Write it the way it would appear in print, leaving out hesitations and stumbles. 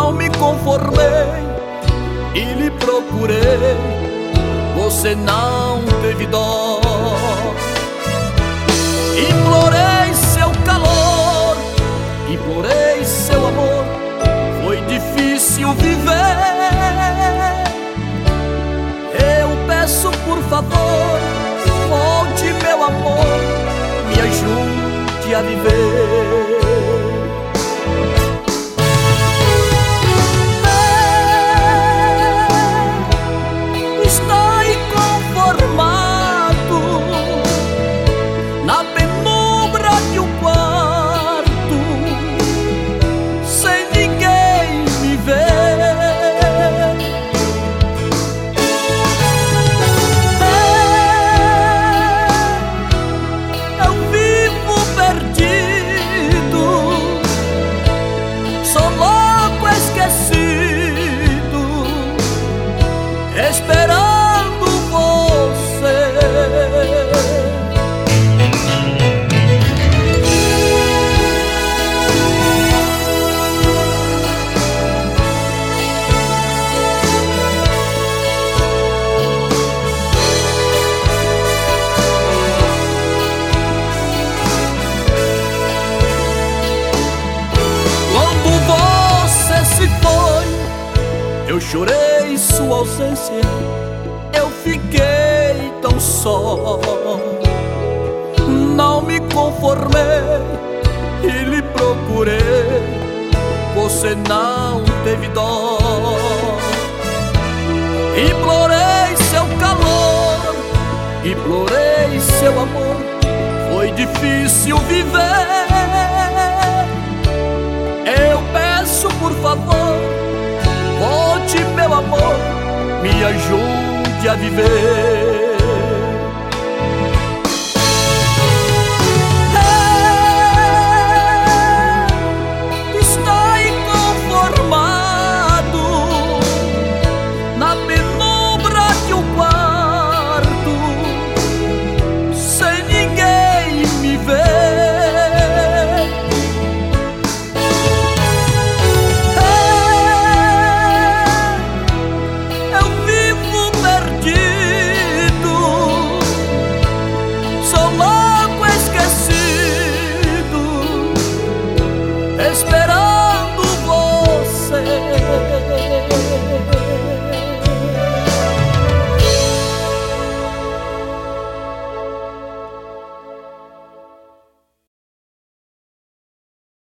Não me conformei e lhe procurei, você não teve dó. Implorei seu calor, implorei seu amor, foi difícil viver. Eu peço por favor, volte meu amor, me ajude a viver. Na penumbra de um quarto, sem ninguém me ver. Eu vivo perdido, sou louco esquecido, esperando você. Eu chorei sua ausência, eu fiquei tão só. Não me conformei e lhe procurei, você não teve dó. Implorei seu calor, implorei seu amor, foi difícil viver. Eu peço por favor, volte meu amor, me ajude a viver. Estou inconformado na penumbra de um quarto, sem ninguém me ver. Espera.